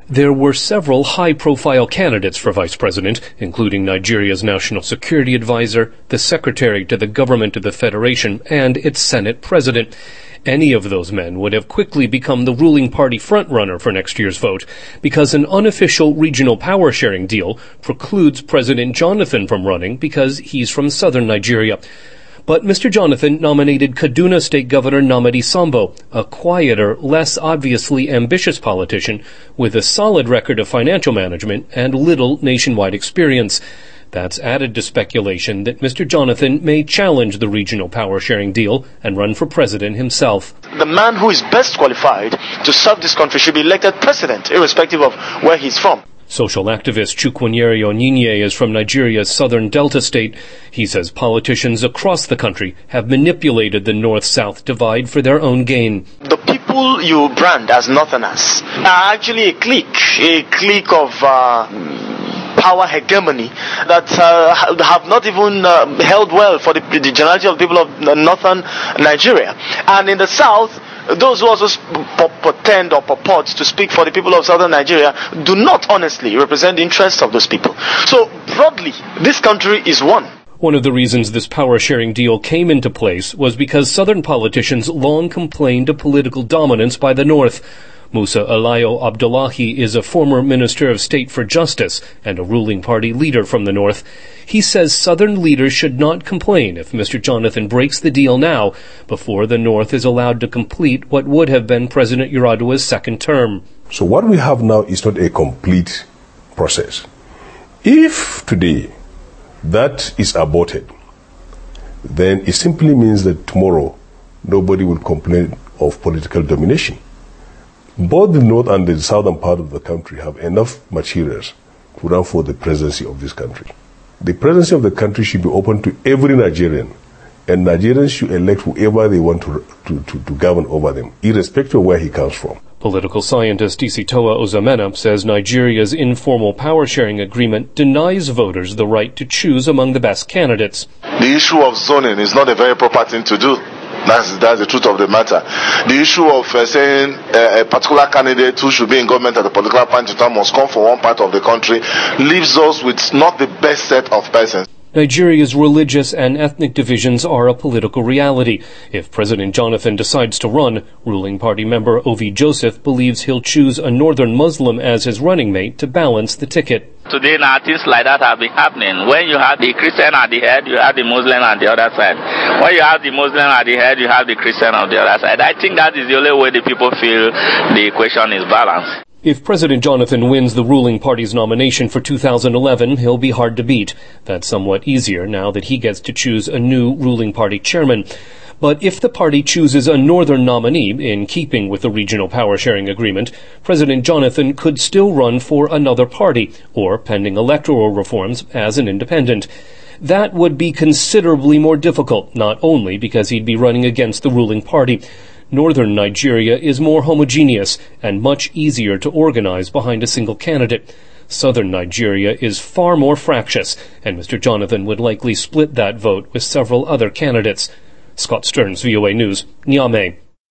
There were several high-profile candidates for vice president, including Nigeria's national security advisor, the secretary to the government of the federation, and its Senate president. Any of those men would have quickly become the ruling party frontrunner for next year's vote, because an unofficial regional power-sharing deal precludes President Jonathan from running because he's from southern Nigeria. But Mr. Jonathan nominated Kaduna State Governor Nnamdi Sambo, a quieter, less obviously ambitious politician with a solid record of financial management and little nationwide experience. That's added to speculation that Mr. Jonathan may challenge the regional power-sharing deal and run for president himself. The man who is best qualified to serve this country should be elected president, irrespective of where he's from. Social activist Chukwunyere Onyinye is from Nigeria's southern Delta state. He says politicians across the country have manipulated the north-south divide for their own gain. The people you brand as Northerners are actually a clique of power hegemony that have not even held well for the generality of people of northern Nigeria. And in the south, those who also pretend or purport to speak for the people of southern Nigeria do not honestly represent the interests of those people. So, broadly, this country is one. One of the reasons this power-sharing deal came into place was because southern politicians long complained of political dominance by the north. Musa Alayo Abdullahi is a former Minister of State for Justice and a ruling party leader from the north. He says southern leaders should not complain if Mr. Jonathan breaks the deal now, before the north is allowed to complete what would have been President Yar'Adua's second term. So what we have now is not a complete process. If today that is aborted, then it simply means that tomorrow nobody will complain of political domination. Both the north and the southern part of the country have enough materials to run for the presidency of this country. The presidency of the country should be open to every Nigerian, and Nigerians should elect whoever they want to govern over them, irrespective of where he comes from. Political scientist Isitoa Ozamena says Nigeria's informal power-sharing agreement denies voters the right to choose among the best candidates. The issue of zoning is not a very proper thing to do. That's the truth of the matter. The issue of saying a particular candidate who should be in government at a particular point in time must come from one part of the country leaves us with not the best set of persons. Nigeria's religious and ethnic divisions are a political reality. If President Jonathan decides to run, ruling party member Ovi Joseph believes he'll choose a northern Muslim as his running mate to balance the ticket. Today now things like that have been happening. When you have the Christian at the head, you have the Muslim on the other side. When you have the Muslim at the head, you have the Christian on the other side. I think that is the only way the people feel the equation is balanced. If President Jonathan wins the ruling party's nomination for 2011, he'll be hard to beat. That's somewhat easier now that he gets to choose a new ruling party chairman. But if the party chooses a northern nominee, in keeping with the regional power-sharing agreement, President Jonathan could still run for another party, or, pending electoral reforms, as an independent. That would be considerably more difficult, not only because he'd be running against the ruling party. Northern Nigeria is more homogeneous and much easier to organize behind a single candidate. Southern Nigeria is far more fractious, and Mr. Jonathan would likely split that vote with several other candidates. Scott Stearns, VOA News, Niamey.